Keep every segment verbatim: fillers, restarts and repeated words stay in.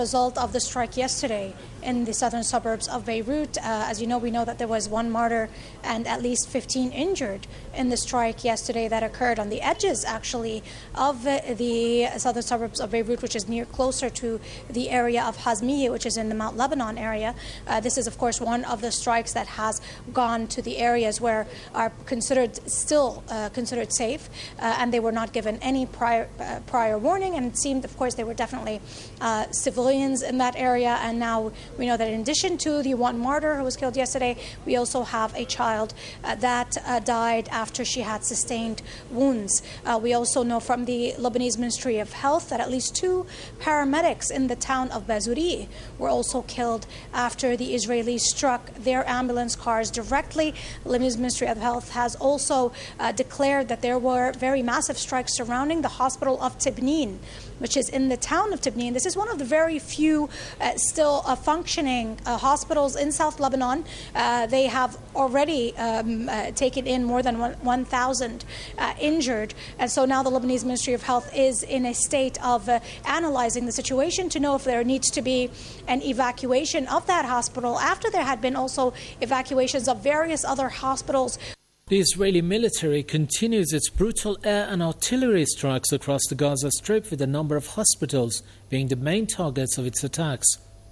Result of the strike yesterday in the southern suburbs of Beirut. Uh, as you know, we know that there was one martyr and at least fifteen injured in the strike yesterday that occurred on the edges, actually, of the southern suburbs of Beirut, which is near closer to the area of Hazmiya, which is in the Mount Lebanon area. Uh, this is, of course, one of the strikes that has gone to the areas where are considered still uh, considered safe, uh, and they were not given any prior uh, prior warning. And it seemed, of course, they were definitely uh, civilian in that area, and now we know that in addition to the one martyr who was killed yesterday, we also have a child uh, that uh, died after she had sustained wounds. Uh, we also know from the Lebanese Ministry of Health that at least two paramedics in the town of Bazouri were also killed after the Israelis struck their ambulance cars directly. The Lebanese Ministry of Health has also uh, declared that there were very massive strikes surrounding the hospital of Tibnin, which is in the town of Tibnin. This is one of the very few uh, still uh, functioning uh, hospitals in South Lebanon. Uh, they have already um, uh, taken in more than one thousand uh, injured. And so now the Lebanese Ministry of Health is in a state of uh, analyzing the situation to know if there needs to be an evacuation of that hospital after there had been also evacuations of various other hospitals. The Israeli military continues its brutal air and artillery strikes across the Gaza Strip, with a number of hospitals being the main targets of its attacks.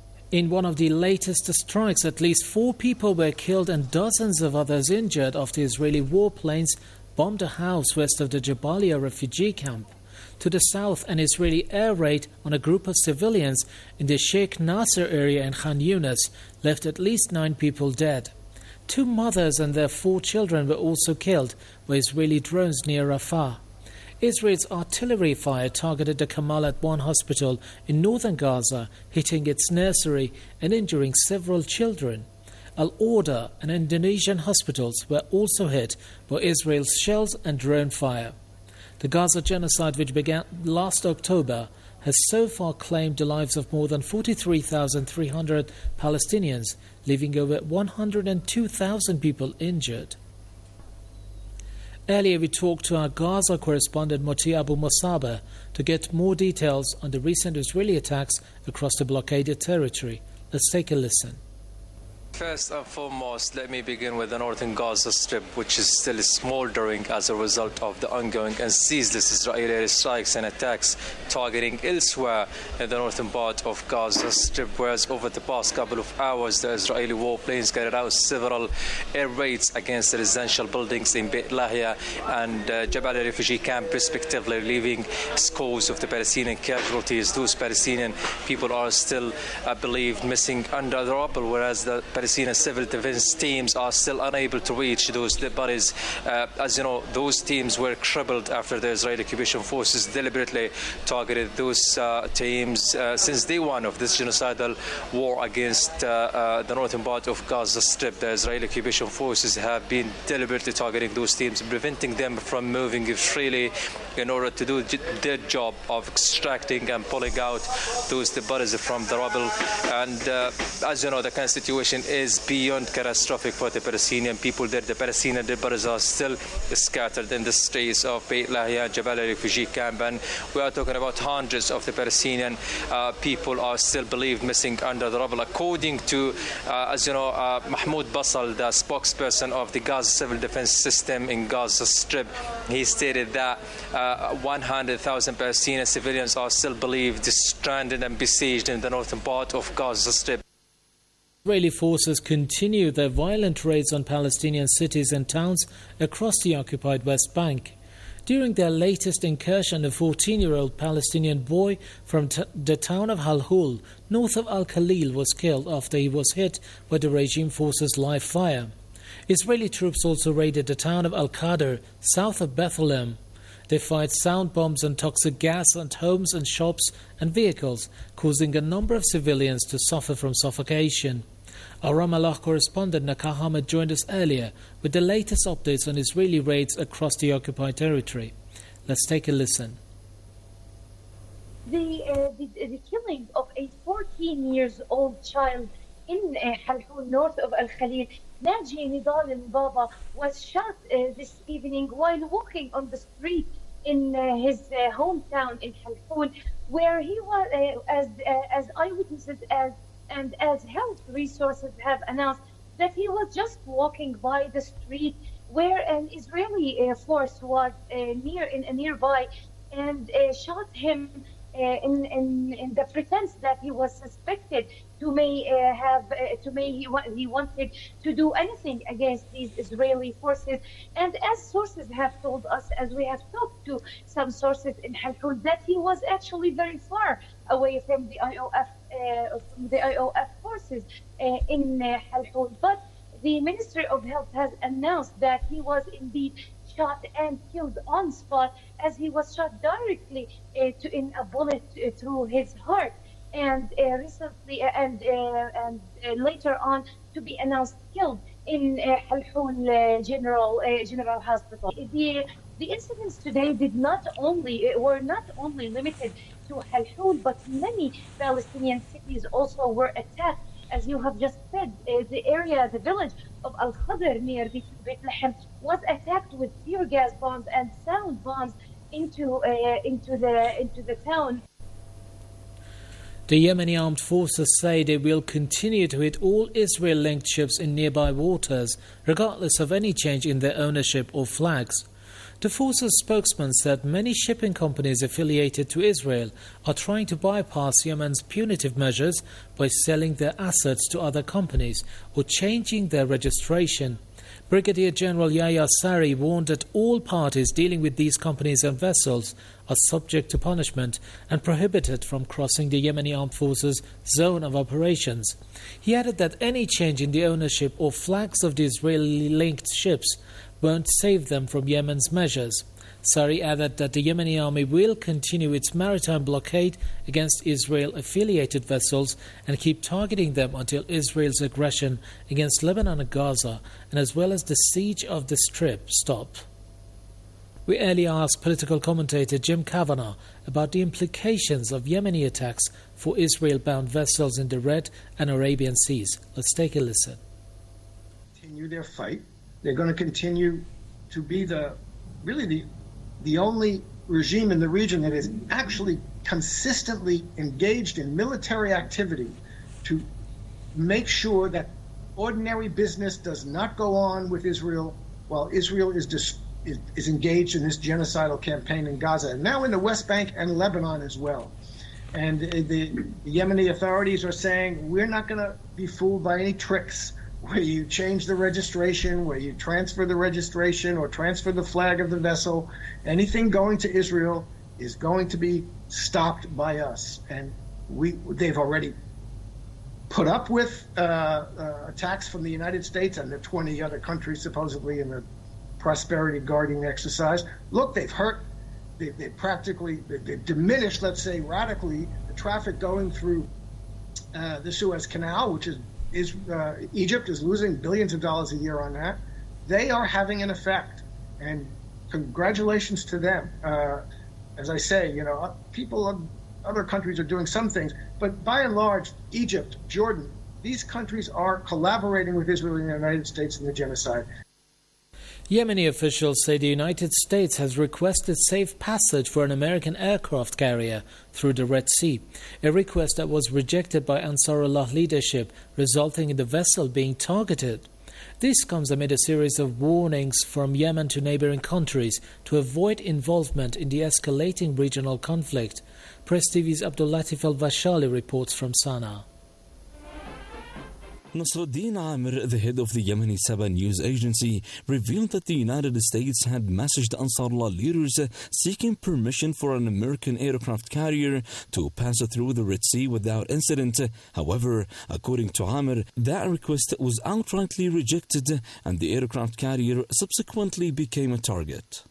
In one of the latest strikes, at least four people were killed and dozens of others injured after Israeli warplanes bombed a house west of the Jabalia refugee camp. To the south, an Israeli air raid on a group of civilians in the Sheikh Nasser area in Khan Yunis left at least nine people dead. Two mothers and their four children were also killed by Israeli drones near Rafah. Israel's artillery fire targeted the Kamalat one hospital in northern Gaza, hitting its nursery and injuring several children. Al-Orda and Indonesian hospitals were also hit by Israel's shells and drone fire. The Gaza genocide, which began last October, has so far claimed the lives of more than forty-three thousand three hundred Palestinians, leaving over one hundred two thousand people injured. Earlier we talked to our Gaza correspondent Moti Abu Musaba to get more details on the recent Israeli attacks across the blockaded territory. Let's take a listen. First and foremost, let me begin with the northern Gaza Strip, which is still smoldering as a result of the ongoing and ceaseless Israeli strikes and attacks targeting elsewhere in the northern part of Gaza Strip, whereas over the past couple of hours, the Israeli warplanes carried out several air raids against the residential buildings in Beit Lahia and uh, Jabalia refugee camp, respectively, leaving scores of the Palestinian casualties. Those Palestinian people are still uh, believed missing under the rubble, whereas the Palestinian civil defense teams are still unable to reach those dead bodies. Uh, as you know, those teams were crippled after the Israeli occupation forces deliberately targeted those uh, teams uh, since day one of this genocidal war against uh, uh, the northern part of Gaza Strip. The Israeli occupation forces have been deliberately targeting those teams, preventing them from moving freely in order to do their job of extracting and pulling out those dead bodies from the rubble. And uh, as you know, the kind of situation is beyond catastrophic for the Palestinian people there. The Palestinian dead bodies are still scattered in the streets of Beit Lahia and Jabalia refugee camp, and we are talking about hundreds of the Palestinian uh, people are still believed missing under the rubble. According to, uh, as you know, uh, Mahmoud Basal, the spokesperson of the Gaza Civil Defense System in Gaza Strip, he stated that uh, one hundred thousand Palestinian civilians are still believed stranded and besieged in the northern part of Gaza Strip. Israeli forces continue their violent raids on Palestinian cities and towns across the occupied West Bank. During their latest incursion, a fourteen-year-old Palestinian boy from t- the town of Halhul, north of Al-Khalil, was killed after he was hit by the regime forces' live fire. Israeli troops also raided the town of Al-Qadr, south of Bethlehem. They fired sound bombs and toxic gas on homes and shops and vehicles, causing a number of civilians to suffer from suffocation. Our Ramallah correspondent Nakah Ahmed joined us earlier with the latest updates on Israeli raids across the occupied territory. Let's take a listen. The, uh, the, the killing of a fourteen years old child in uh, Halhul, north of Al-Khalil, Naji Nidal al-Baba, was shot uh, this evening while walking on the street in uh, his uh, hometown in Halhul, where he was, uh, as uh, as eyewitnesses as and as health resources have announced, that he was just walking by the street where an Israeli uh, force was uh, near in uh, nearby and uh, shot him uh, in, in in the pretense that he was suspected to may uh, have uh, to may he, wa- he wanted to do anything against these Israeli forces. And as sources have told us, as we have talked to some sources in Halhul, that he was actually very far away from the I O F uh, from the I O F forces uh, in uh, Halhul. But the Ministry of Health has announced that he was indeed shot and killed on spot, as he was shot directly uh, to, in a bullet uh, through his heart. And uh, recently, uh, and uh, and uh, later on, to be announced killed in uh, Halhul uh, General uh, General Hospital. The the incidents today did not only uh, were not only limited to Halhul, but many Palestinian cities also were attacked. As you have just said, uh, the area, the village of Al Khadr near Beit Lahem was attacked with tear gas bombs and sound bombs into uh, into the into the town. The Yemeni armed forces say they will continue to hit all Israel-linked ships in nearby waters, regardless of any change in their ownership or flags. The forces spokesman said many shipping companies affiliated to Israel are trying to bypass Yemen's punitive measures by selling their assets to other companies or changing their registration. Brigadier General Yahya Sari warned that all parties dealing with these companies and vessels are subject to punishment and prohibited from crossing the Yemeni armed forces' zone of operations. He added that any change in the ownership or flags of the Israeli-linked ships won't save them from Yemen's measures. Sari added that the Yemeni army will continue its maritime blockade against Israel-affiliated vessels and keep targeting them until Israel's aggression against Lebanon and Gaza, and as well as the siege of the Strip, stop. We earlier asked political commentator Jim Kavanagh about the implications of Yemeni attacks for Israel-bound vessels in the Red and Arabian Seas. Let's take a listen. Continue their fight. They're going to continue to be the really the the only regime in the region that is actually consistently engaged in military activity to make sure that ordinary business does not go on with Israel while Israel is dis, is, is engaged in this genocidal campaign in Gaza, and now in the West Bank and Lebanon as well. And the, the Yemeni authorities are saying, we're not going to be fooled by any tricks where you change the registration, where you transfer the registration or transfer the flag of the vessel. Anything going to Israel is going to be stopped by us. And we they've already put up with uh, uh, attacks from the United States and the twenty other countries supposedly in the prosperity guarding exercise. Look, they've hurt, they, they practically, they, they've diminished, let's say, radically, the traffic going through uh, the Suez Canal, which is Is uh, Egypt is losing billions of dollars a year on that. They are having an effect, and congratulations to them. Uh, as I say, you know, people of other countries are doing some things, but by and large, Egypt, Jordan, these countries are collaborating with Israel and the United States in the genocide. Yemeni officials say the United States has requested safe passage for an American aircraft carrier through the Red Sea, a request that was rejected by Ansarullah leadership, resulting in the vessel being targeted. This comes amid a series of warnings from Yemen to neighboring countries to avoid involvement in the escalating regional conflict. Press T V's Abdulatif Al-Vashali reports from Sana'a. Nasruddin Amir, the head of the Yemeni Saba news agency, revealed that the United States had messaged Ansarullah leaders seeking permission for an American aircraft carrier to pass through the Red Sea without incident. However, according to Amir, that request was outrightly rejected and the aircraft carrier subsequently became a target.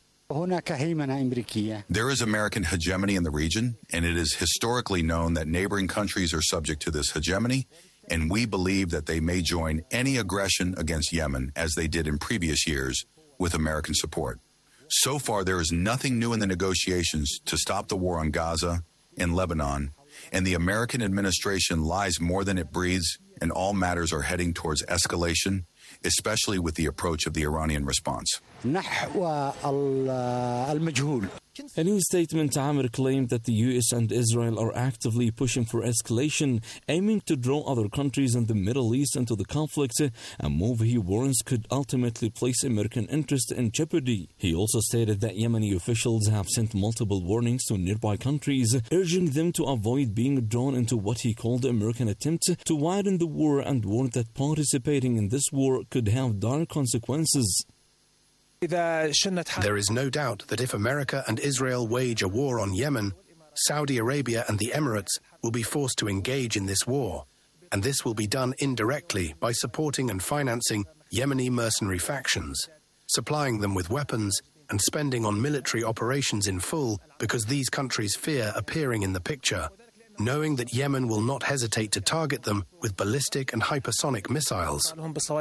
There is American hegemony in the region, and it is historically known that neighboring countries are subject to this hegemony, and we believe that they may join any aggression against Yemen, as they did in previous years, with American support. So far, there is nothing new in the negotiations to stop the war on Gaza and Lebanon, and the American administration lies more than it breathes, and all matters are heading towards escalation, especially with the approach of the Iranian response. A new statement, Amir claimed that the U S and Israel are actively pushing for escalation, aiming to draw other countries in the Middle East into the conflict, a move he warns could ultimately place American interest in jeopardy. He also stated that Yemeni officials have sent multiple warnings to nearby countries, urging them to avoid being drawn into what he called the American attempt to widen the war, and warned that participating in this war could have dire consequences. There is no doubt that if America and Israel wage a war on Yemen, Saudi Arabia and the Emirates will be forced to engage in this war. And this will be done indirectly by supporting and financing Yemeni mercenary factions, supplying them with weapons and spending on military operations in full because these countries fear appearing in the picture, knowing that Yemen will not hesitate to target them with ballistic and hypersonic missiles.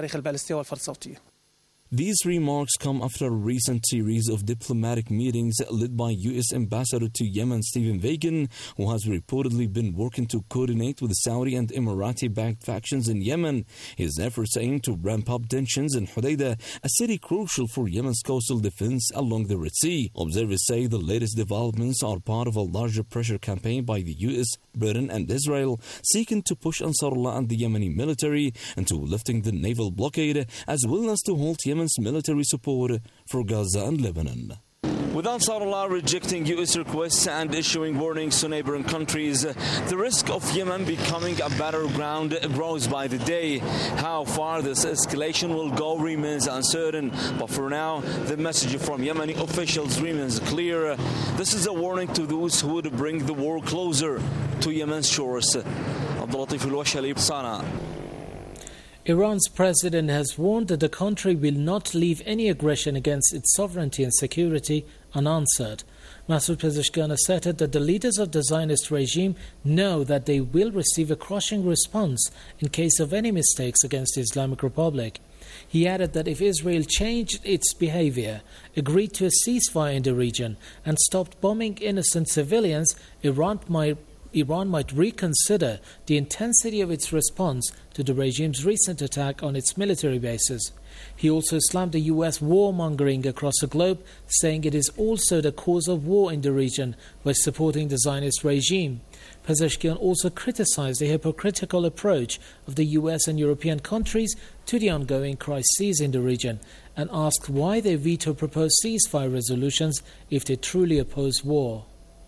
These remarks come after a recent series of diplomatic meetings led by U S Ambassador to Yemen Stephen Biegun, who has reportedly been working to coordinate with Saudi and Emirati-backed factions in Yemen. His efforts aim to ramp up tensions in Hodeidah, a city crucial for Yemen's coastal defense along the Red Sea. Observers say the latest developments are part of a larger pressure campaign by the U S, Britain and Israel, seeking to push Ansarullah and the Yemeni military into lifting the naval blockade, as well as to halt Yemen military support for Gaza and Lebanon. With Ansarullah rejecting U S requests and issuing warnings to neighboring countries, the risk of Yemen becoming a battleground grows by the day. How far this escalation will go remains uncertain, but for now, the message from Yemeni officials remains clear. This is a warning to those who would bring the war closer to Yemen's shores. Abdulatif Al-Washali, Sana'a. Iran's president has warned that the country will not leave any aggression against its sovereignty and security unanswered. Masoud Pezeshkian asserted that the leaders of the Zionist regime know that they will receive a crushing response in case of any mistakes against the Islamic Republic. He added that if Israel changed its behavior, agreed to a ceasefire in the region, and stopped bombing innocent civilians, Iran might Iran might reconsider the intensity of its response to the regime's recent attack on its military bases. He also slammed the U S warmongering across the globe, saying it is also the cause of war in the region by supporting the Zionist regime. Pezeshkian also criticized the hypocritical approach of the U S and European countries to the ongoing crises in the region, and asked why they veto proposed ceasefire resolutions if they truly oppose war.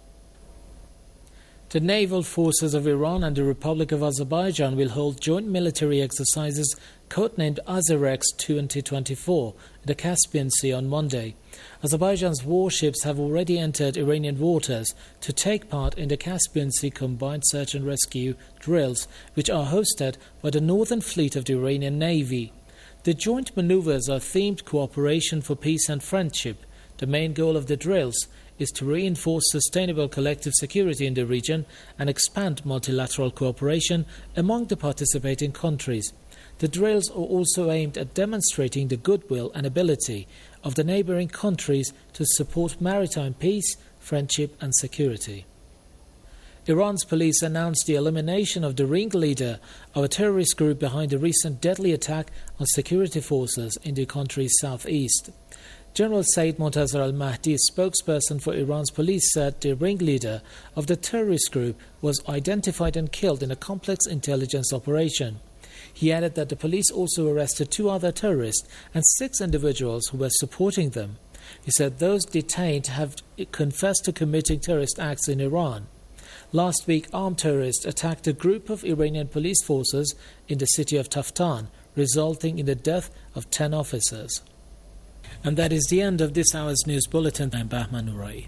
The naval forces of Iran and the Republic of Azerbaijan will hold joint military exercises codenamed Azerex twenty twenty-four in the Caspian Sea on Monday. Azerbaijan's warships have already entered Iranian waters to take part in the Caspian Sea combined search and rescue drills, which are hosted by the Northern Fleet of the Iranian Navy. The joint maneuvers are themed cooperation for peace and friendship. The main goal of the drills is to reinforce sustainable collective security in the region and expand multilateral cooperation among the participating countries. The drills are also aimed at demonstrating the goodwill and ability of the neighbouring countries to support maritime peace, friendship and security. Iran's police announced the elimination of the ringleader of a terrorist group behind the recent deadly attack on security forces in the country's southeast. General Saeed Montazar al-Mahdi, spokesperson for Iran's police, said the ringleader of the terrorist group was identified and killed in a complex intelligence operation. He added that the police also arrested two other terrorists and six individuals who were supporting them. He said those detained have confessed to committing terrorist acts in Iran. Last week, armed terrorists attacked a group of Iranian police forces in the city of Taftan, resulting in the death of ten officers. And that is the end of this hour's news bulletin. I'm Bahman Nurai.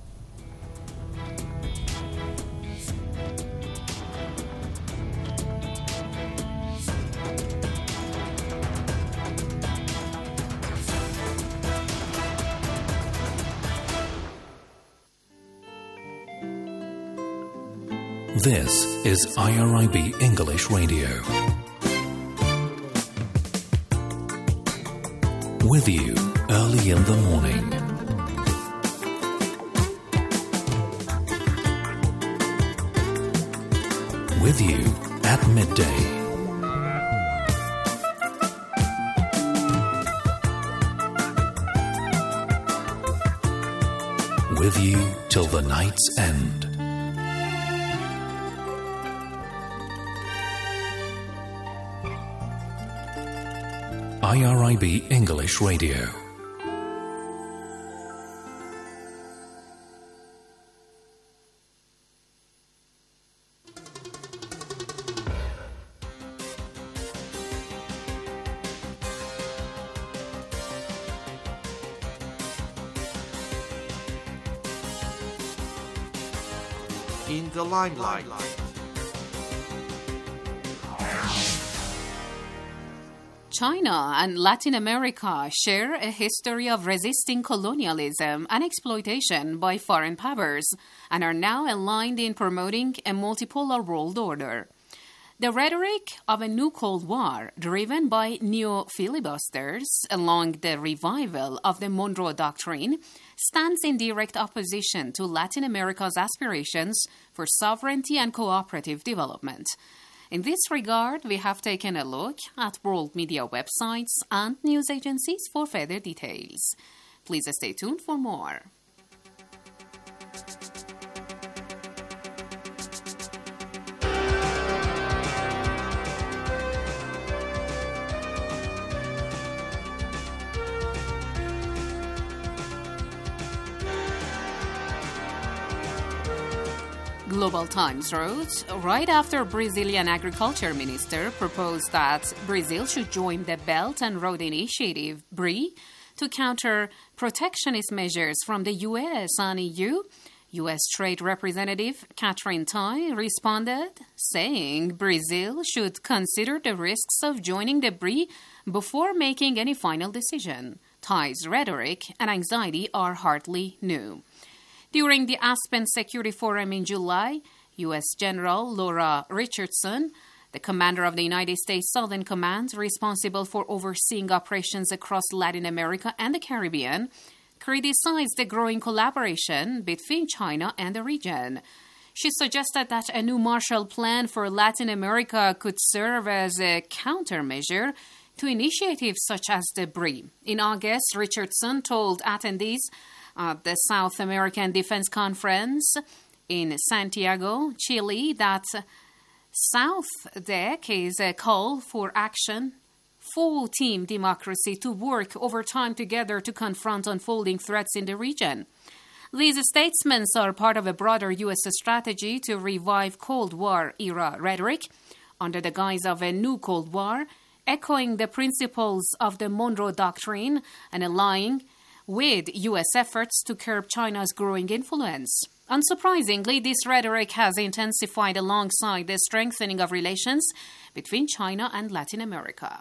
This is I R I B English Radio. With you early in the morning. With you at midday. with you till the night's end. I R I B English Radio. In the limelight. China and Latin America share a history of resisting colonialism and exploitation by foreign powers and are now aligned in promoting a multipolar world order. The rhetoric of a new Cold War, driven by neo-filibusters along the revival of the Monroe Doctrine, stands in direct opposition to Latin America's aspirations for sovereignty and cooperative development. In this regard, we have taken a look at world media websites and news agencies for further details. Please stay tuned for more. Global Times wrote, right after Brazilian Agriculture Minister proposed that Brazil should join the Belt and Road Initiative, B R I, to counter protectionist measures from the U S and E U, U S Trade Representative Katherine Tai responded, saying Brazil should consider the risks of joining the B R I before making any final decision. Tai's rhetoric and anxiety are hardly new. During the Aspen Security Forum in July, U S General Laura Richardson, the commander of the United States Southern Command responsible for overseeing operations across Latin America and the Caribbean, criticized the growing collaboration between China and the region. She suggested that a new Marshall Plan for Latin America could serve as a countermeasure to initiatives such as the B R I. In August, Richardson told attendees at the South American Defense Conference in Santiago, Chile, that South Deck is a call for action, full team democracy to work over time together to confront unfolding threats in the region. These statements are part of a broader U S strategy to revive Cold War-era rhetoric under the guise of a new Cold War, echoing the principles of the Monroe Doctrine and aligning with U S efforts to curb China's growing influence. Unsurprisingly, this rhetoric has intensified alongside the strengthening of relations between China and Latin America.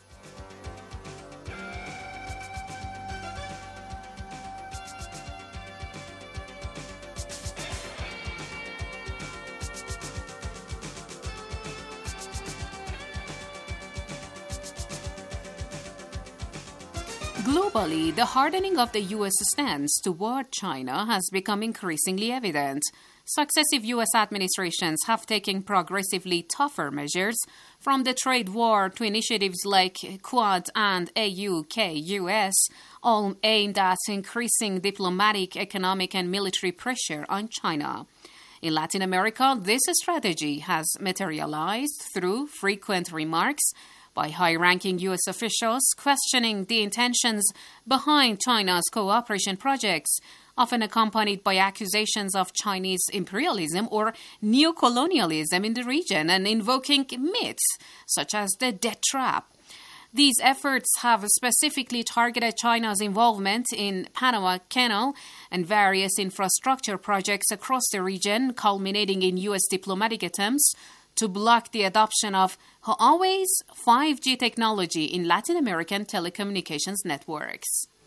Globally, the hardening of the U S stance toward China has become increasingly evident. Successive U S administrations have taken progressively tougher measures, from the trade war to initiatives like Quad and A U K U S, all aimed at increasing diplomatic, economic, and military pressure on China. In Latin America, this strategy has materialized through frequent remarks by high-ranking U S officials questioning the intentions behind China's cooperation projects, often accompanied by accusations of Chinese imperialism or neocolonialism in the region and invoking myths such as the debt trap. These efforts have specifically targeted China's involvement in Panama Canal and various infrastructure projects across the region, culminating in U S diplomatic attempts to block the adoption of Huawei's five G technology in Latin American telecommunications networks.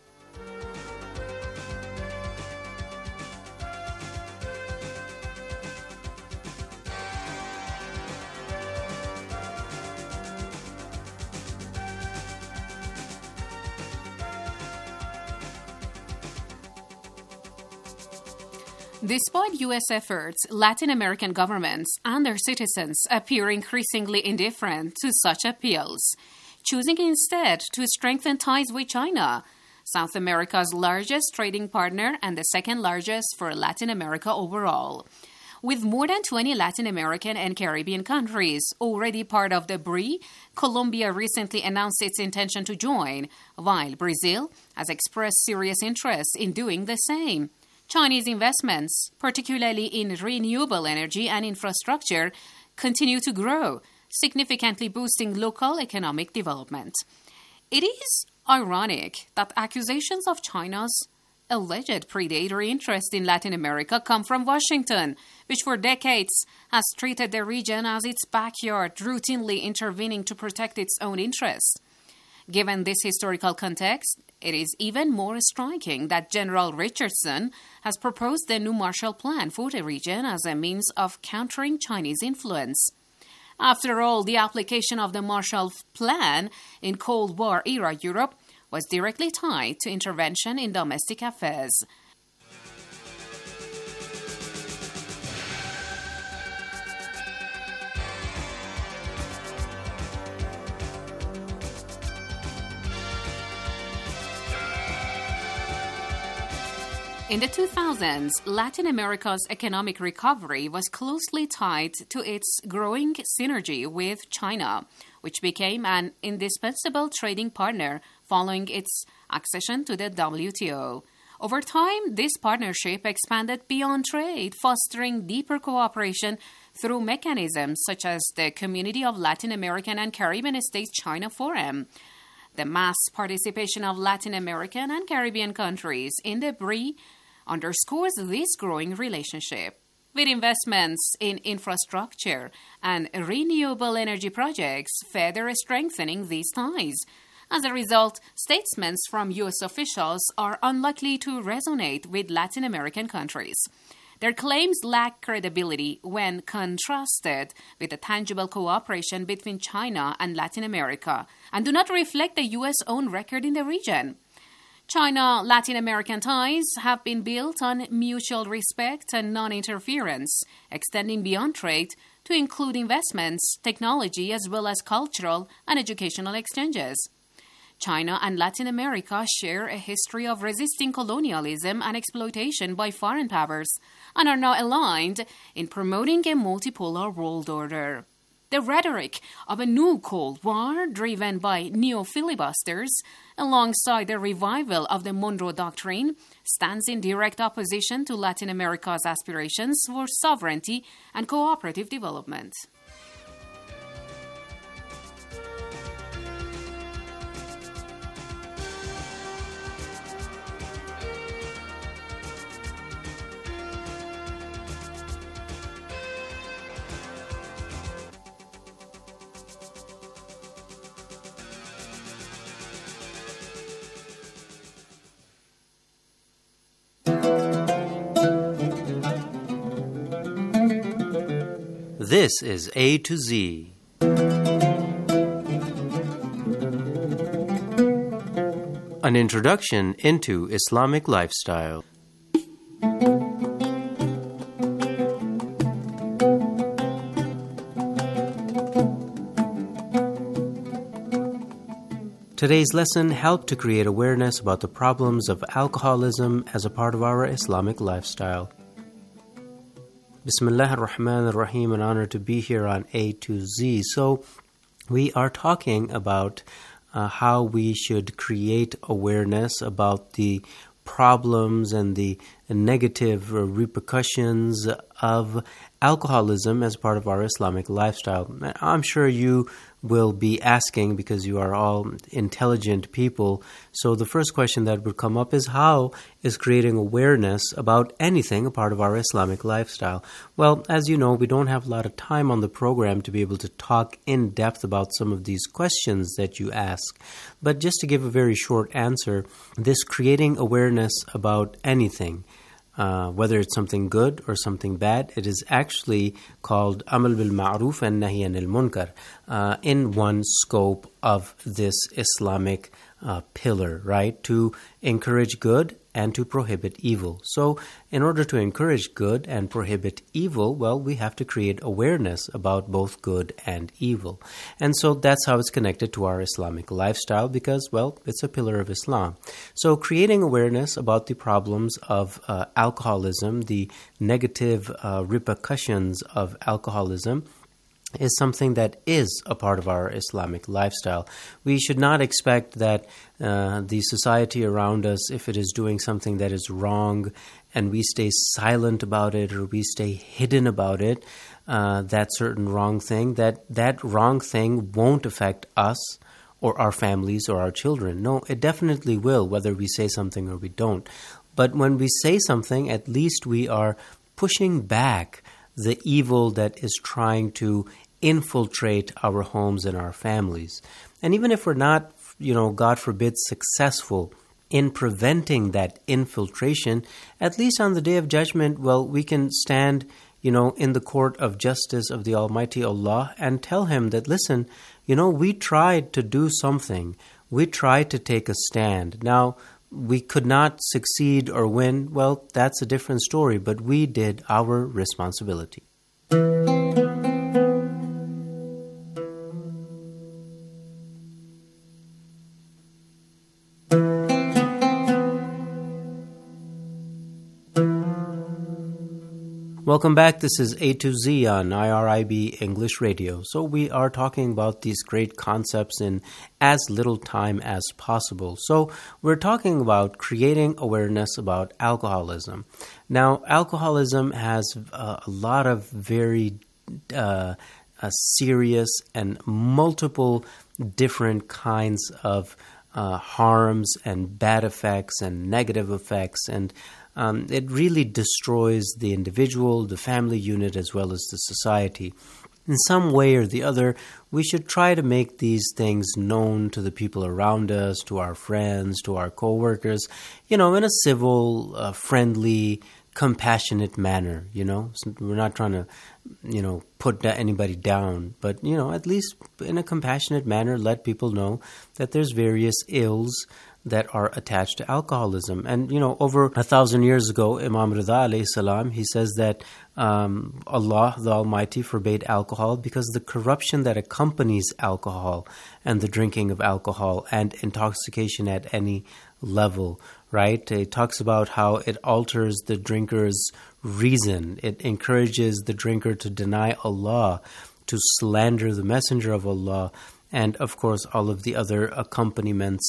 Despite U S efforts, Latin American governments and their citizens appear increasingly indifferent to such appeals, choosing instead to strengthen ties with China. South America's largest trading partner and the second largest for Latin America overall. With more than twenty Latin American and Caribbean countries already part of the B R I, Colombia recently announced its intention to join, while Brazil has expressed serious interest in doing the same. Chinese investments, particularly in renewable energy and infrastructure, continue to grow, significantly boosting local economic development. It is ironic that accusations of China's alleged predatory interest in Latin America come from Washington, which for decades has treated the region as its backyard, routinely intervening to protect its own interests. Given this historical context, it is even more striking that General Richardson has proposed the new Marshall Plan for the region as a means of countering Chinese influence. After all, the application of the Marshall Plan in Cold War-era Europe was directly tied to intervention in domestic affairs. In the two thousands, Latin America's economic recovery was closely tied to its growing synergy with China, which became an indispensable trading partner following its accession to the W T O. Over time, this partnership expanded beyond trade, fostering deeper cooperation through mechanisms such as the Community of Latin American and Caribbean States China Forum. The mass participation of Latin American and Caribbean countries in the B R I underscores this growing relationship. With investments in infrastructure and renewable energy projects further strengthening these ties. As a result, statements from U S officials are unlikely to resonate with Latin American countries. Their claims lack credibility when contrasted with the tangible cooperation between China and Latin America and do not reflect the U S own record in the region. China-Latin American ties have been built on mutual respect and non-interference, extending beyond trade to include investments, technology, as well as cultural and educational exchanges. China and Latin America share a history of resisting colonialism and exploitation by foreign powers and are now aligned in promoting a multipolar world order. The rhetoric of a new Cold War, driven by neo-filibusters, alongside the revival of the Monroe Doctrine, stands in direct opposition to Latin America's aspirations for sovereignty and cooperative development. This is A to Z. An introduction into Islamic lifestyle. Today's lesson helped to create awareness about the problems of alcoholism as a part of our Islamic lifestyle. Bismillah ar-Rahman ar-Rahim, an honor to be here on A to Z. So we are talking about uh, how we should create awareness about the problems and the negative repercussions of alcoholism as part of our Islamic lifestyle. I'm sure you will be asking, because you are all intelligent people, so the first question that would come up is, how is creating awareness about anything a part of our Islamic lifestyle? Well, as you know, we don't have a lot of time on the program to be able to talk in depth about some of these questions that you ask. But just to give a very short answer, this creating awareness about anything, Uh, whether it's something good or something bad, it is actually called amal bil ma'ruf and nahy anil munkar uh, in one scope of this Islamic uh, pillar, right? To encourage good and to prohibit evil. So in order to encourage good and prohibit evil, well, we have to create awareness about both good and evil. And so that's how it's connected to our Islamic lifestyle because, well, it's a pillar of Islam. So creating awareness about the problems of uh, alcoholism, the negative uh, repercussions of alcoholism, is something that is a part of our Islamic lifestyle. We should not expect that uh, the society around us, if it is doing something that is wrong and we stay silent about it or we stay hidden about it, uh, that certain wrong thing, that that wrong thing won't affect us or our families or our children. No, it definitely will, whether we say something or we don't. But when we say something, at least we are pushing back the evil that is trying to infiltrate our homes and our families. And even if we're not, you know, God forbid, successful in preventing that infiltration, at least on the Day of Judgment, well, we can stand, you know, in the court of justice of the Almighty Allah and tell Him that, listen, you know, we tried to do something. We tried to take a stand. Now, we could not succeed or win. Well, that's a different story, but we did our responsibility. Welcome back. This is A to Z on I R I B English Radio. So we are talking about these great concepts in as little time as possible. So we're talking about creating awareness about alcoholism. Now, alcoholism has uh, a lot of very uh, uh, serious and multiple different kinds of uh, harms and bad effects and negative effects, and Um, it really destroys the individual, the family unit, as well as the society. In some way or the other, we should try to make these things known to the people around us, to our friends, to our coworkers, you know, in a civil, uh, friendly, compassionate manner, you know. So we're not trying to, you know, put anybody down, but, you know, at least in a compassionate manner, let people know that there's various ills that are attached to alcoholism. And, you know, over a thousand years ago, Imam Rida alayhi salam, he says that um, Allah, the Almighty, forbade alcohol because the corruption that accompanies alcohol and the drinking of alcohol and intoxication at any level, right? It talks about how it alters the drinker's reason. It encourages the drinker to deny Allah, to slander the messenger of Allah, and, of course, all of the other accompaniments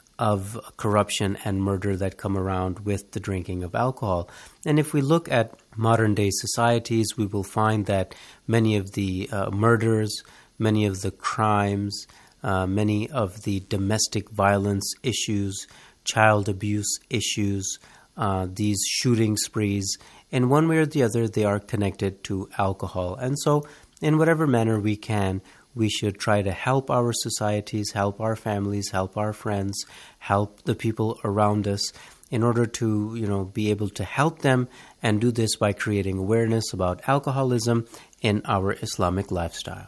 of corruption and murder that come around with the drinking of alcohol. And if we look at modern day societies, we will find that many of the uh, murders, many of the crimes, uh, many of the domestic violence issues, child abuse issues, uh, these shooting sprees, in one way or the other, they are connected to alcohol. And so, in whatever manner we can, we should try to help our societies, help our families, help our friends, help the people around us in order to, you know, be able to help them, and do this by creating awareness about alcoholism in our Islamic lifestyle.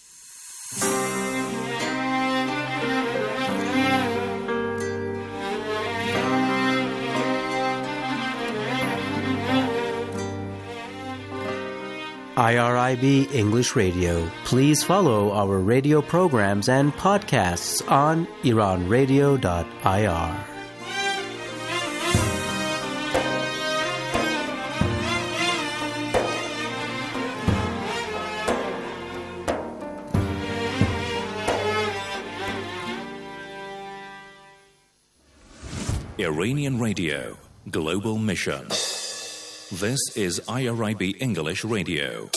I R I B English Radio. Please follow our radio programs and podcasts on iran radio dot I R. Iranian Radio, Global Mission. This is I R I B English Radio.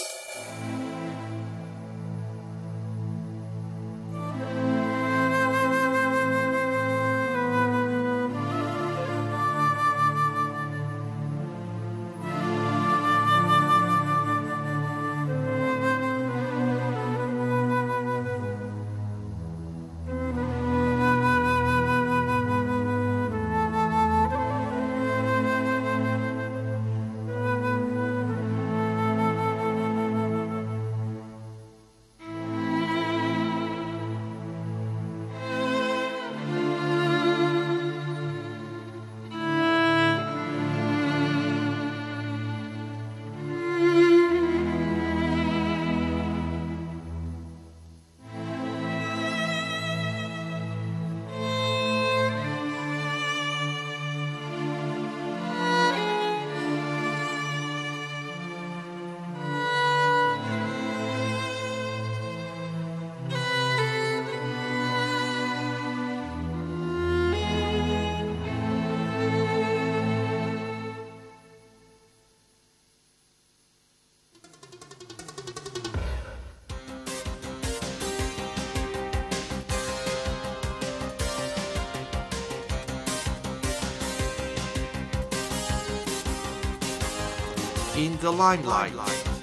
In the limelight.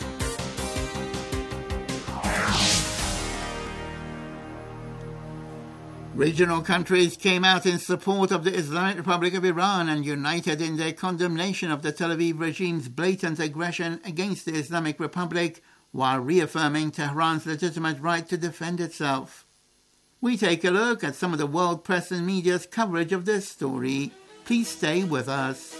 Regional countries came out in support of the Islamic Republic of Iran and united in their condemnation of the Tel Aviv regime's blatant aggression against the Islamic Republic, while reaffirming Tehran's legitimate right to defend itself. We take a look at some of the world press and media's coverage of this story. Please stay with us.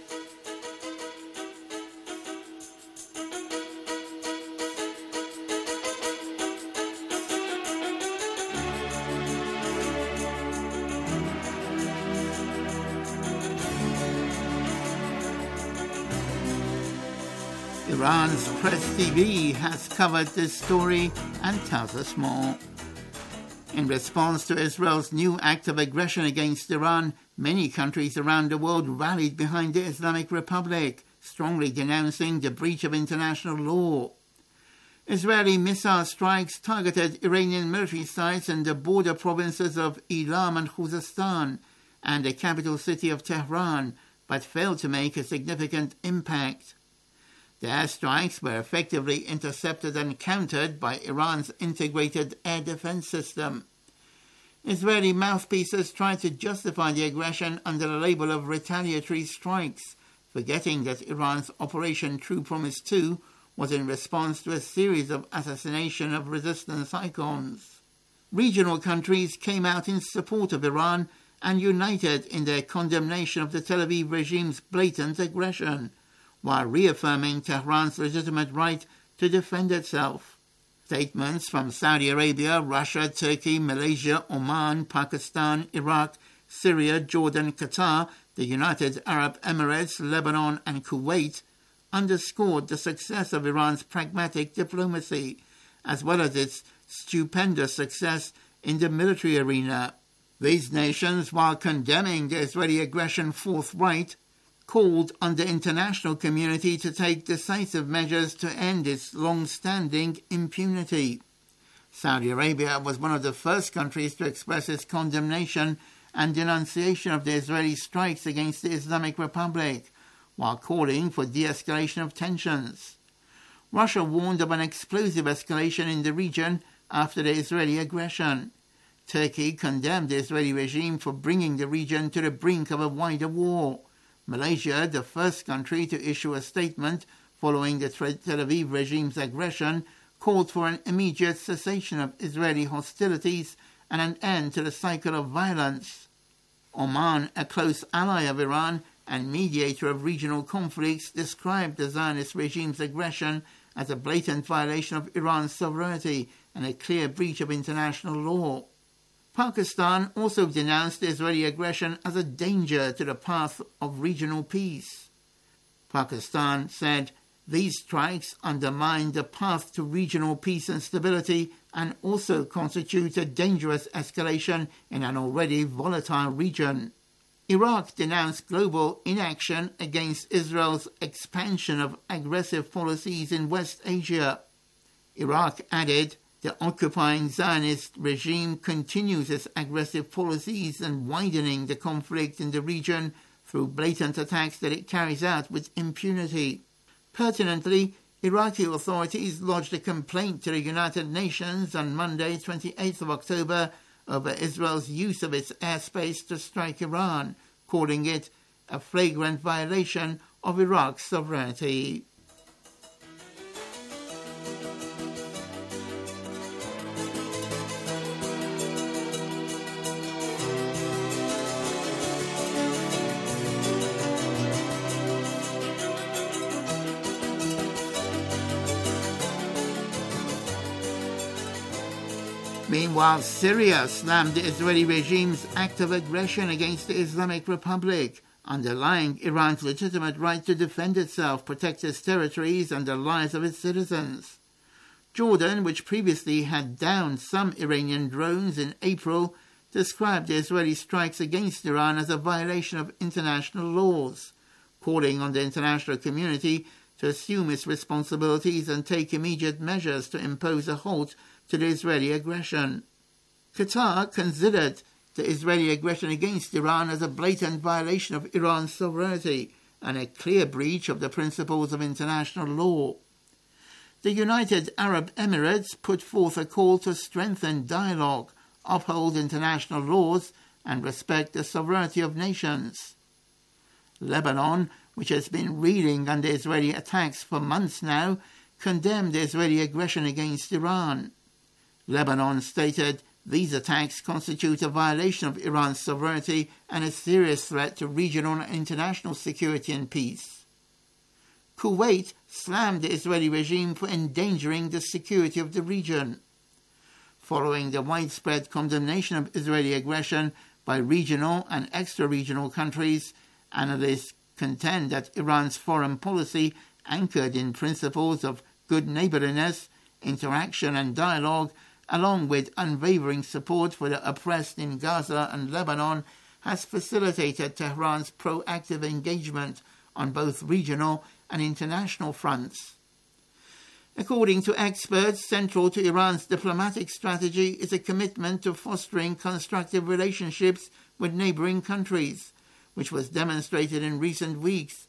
Iran's Press T V has covered this story and tells us more. In response to Israel's new act of aggression against Iran, many countries around the world rallied behind the Islamic Republic, strongly denouncing the breach of international law. Israeli missile strikes targeted Iranian military sites in the border provinces of Elam and Khuzestan and the capital city of Tehran, but failed to make a significant impact. The airstrikes were effectively intercepted and countered by Iran's integrated air defense system. Israeli mouthpieces tried to justify the aggression under the label of retaliatory strikes, forgetting that Iran's Operation True Promise two was in response to a series of assassination of resistance icons. Regional countries came out in support of Iran and united in their condemnation of the Tel Aviv regime's blatant aggression, while reaffirming Tehran's legitimate right to defend itself. Statements from Saudi Arabia, Russia, Turkey, Malaysia, Oman, Pakistan, Iraq, Syria, Jordan, Qatar, the United Arab Emirates, Lebanon and Kuwait underscored the success of Iran's pragmatic diplomacy, as well as its stupendous success in the military arena. These nations, while condemning the Israeli aggression forthright, called on the international community to take decisive measures to end its long-standing impunity. Saudi Arabia was one of the first countries to express its condemnation and denunciation of the Israeli strikes against the Islamic Republic, while calling for de-escalation of tensions. Russia warned of an explosive escalation in the region after the Israeli aggression. Turkey condemned the Israeli regime for bringing the region to the brink of a wider war. Malaysia, the first country to issue a statement following the Tel Aviv regime's aggression, called for an immediate cessation of Israeli hostilities and an end to the cycle of violence. Oman, a close ally of Iran and mediator of regional conflicts, described the Zionist regime's aggression as a blatant violation of Iran's sovereignty and a clear breach of international law. Pakistan also denounced the Israeli aggression as a danger to the path of regional peace. Pakistan said these strikes undermine the path to regional peace and stability and also constitute a dangerous escalation in an already volatile region. Iraq denounced global inaction against Israel's expansion of aggressive policies in West Asia. Iraq added, the occupying Zionist regime continues its aggressive policies and widening the conflict in the region through blatant attacks that it carries out with impunity. Pertinently, Iraqi authorities lodged a complaint to the United Nations on Monday, twenty-eighth of October, over Israel's use of its airspace to strike Iran, calling it a flagrant violation of Iraq's sovereignty. Meanwhile, Syria slammed the Israeli regime's act of aggression against the Islamic Republic, underlying Iran's legitimate right to defend itself, protect its territories and the lives of its citizens. Jordan, which previously had downed some Iranian drones in April, described the Israeli strikes against Iran as a violation of international laws, calling on the international community to assume its responsibilities and take immediate measures to impose a halt to the Israeli aggression. Qatar considered the Israeli aggression against Iran as a blatant violation of Iran's sovereignty and a clear breach of the principles of international law. The United Arab Emirates put forth a call to strengthen dialogue, uphold international laws, and respect the sovereignty of nations. Lebanon, which has been reeling under Israeli attacks for months now, condemned the Israeli aggression against Iran. Lebanon stated these attacks constitute a violation of Iran's sovereignty and a serious threat to regional and international security and peace. Kuwait slammed the Israeli regime for endangering the security of the region. Following the widespread condemnation of Israeli aggression by regional and extra-regional countries, analysts contend that Iran's foreign policy, anchored in principles of good neighborliness, interaction and dialogue, along with unwavering support for the oppressed in Gaza and Lebanon, has facilitated Tehran's proactive engagement on both regional and international fronts. According to experts, central to Iran's diplomatic strategy is a commitment to fostering constructive relationships with neighboring countries, which was demonstrated in recent weeks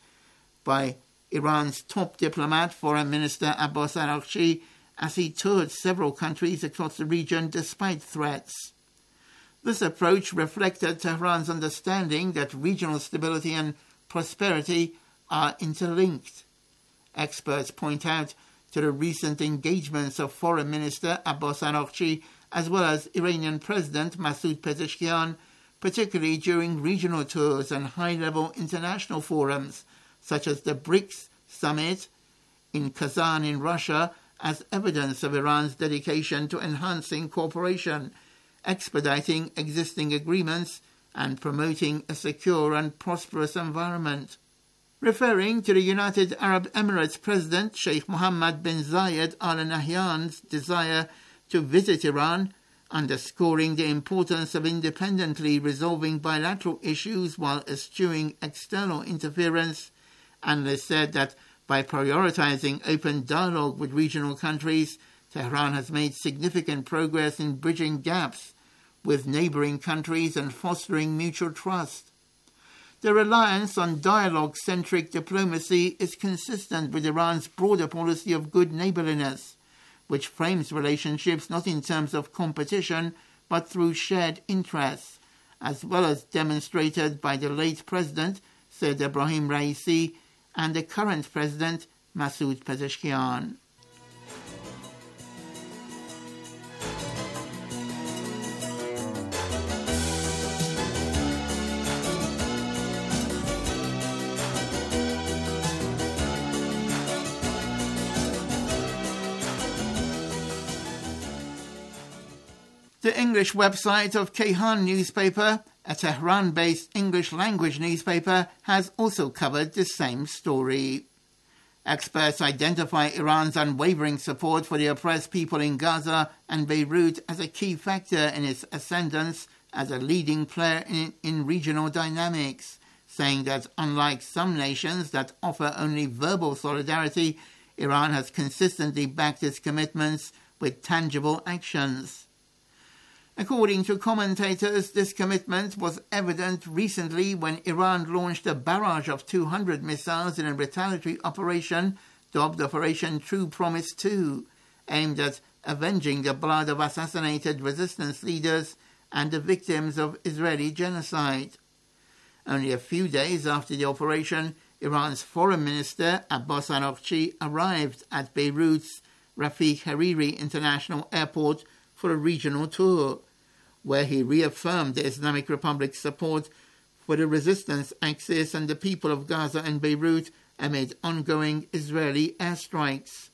by Iran's top diplomat, Foreign Minister Abbas Araghchi, as he toured several countries across the region despite threats. This approach reflected Tehran's understanding that regional stability and prosperity are interlinked. Experts point out to the recent engagements of Foreign Minister Abbas Araghchi as well as Iranian President Masoud Pezeshkian, particularly during regional tours and high-level international forums such as the BRICS Summit in Kazan in Russia, as evidence of Iran's dedication to enhancing cooperation, expediting existing agreements, and promoting a secure and prosperous environment. Referring to the United Arab Emirates President Sheikh Mohammed bin Zayed Al Nahyan's desire to visit Iran, underscoring the importance of independently resolving bilateral issues while eschewing external interference, analysts said that by prioritizing open dialogue with regional countries, Tehran has made significant progress in bridging gaps with neighboring countries and fostering mutual trust. The reliance on dialogue-centric diplomacy is consistent with Iran's broader policy of good neighborliness, which frames relationships not in terms of competition but through shared interests, as well as demonstrated by the late president, Said Ebrahim Raisi, and the current president, Masoud Pezeshkian. The English website of Kayhan newspaper, a Tehran-based English-language newspaper, has also covered the same story. Experts identify Iran's unwavering support for the oppressed people in Gaza and Beirut as a key factor in its ascendance as a leading player in, in regional dynamics, saying that unlike some nations that offer only verbal solidarity, Iran has consistently backed its commitments with tangible actions. According to commentators, this commitment was evident recently when Iran launched a barrage of two hundred missiles in a retaliatory operation dubbed Operation True Promise two, aimed at avenging the blood of assassinated resistance leaders and the victims of Israeli genocide. Only a few days after the operation, Iran's Foreign Minister Abbas Araghchi arrived at Beirut's Rafiq Hariri International Airport for a regional tour, where he reaffirmed the Islamic Republic's support for the resistance axis and the people of Gaza and Beirut amid ongoing Israeli airstrikes.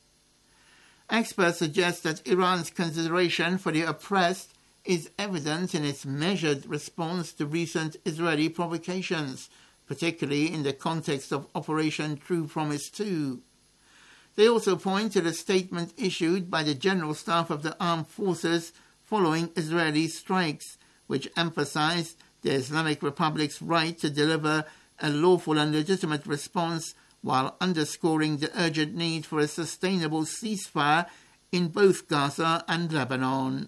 Experts suggest that Iran's consideration for the oppressed is evident in its measured response to recent Israeli provocations, particularly in the context of Operation True Promise two. They also point to the statement issued by the General Staff of the Armed Forces following Israeli strikes, which emphasized the Islamic Republic's right to deliver a lawful and legitimate response while underscoring the urgent need for a sustainable ceasefire in both Gaza and Lebanon.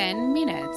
ten minutes.